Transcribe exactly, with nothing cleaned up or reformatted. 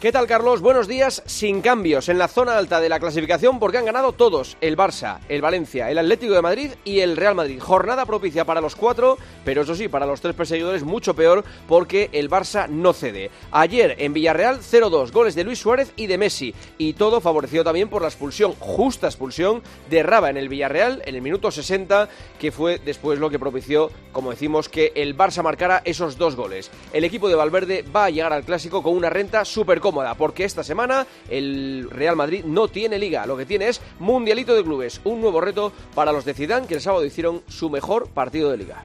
¿Qué tal, Carlos? Buenos días. Sin cambios en la zona alta de la clasificación porque han ganado todos, el Barça, el Valencia, el Atlético de Madrid y el Real Madrid. Jornada propicia para los cuatro, pero eso sí, para los tres perseguidores mucho peor porque el Barça no cede. Ayer en Villarreal cero dos, goles de Luis Suárez y de Messi, y todo favorecido también por la expulsión, justa expulsión de Raba en el Villarreal en el minuto sesenta, que fue después lo que propició, como decimos, que el Barça marcara esos dos goles. El equipo de Valverde va a llegar al Clásico con una renta súper cómoda, porque esta semana el Real Madrid no tiene Liga, lo que tiene es Mundialito de Clubes, un nuevo reto para los de Zidane, que el sábado hicieron su mejor partido de Liga.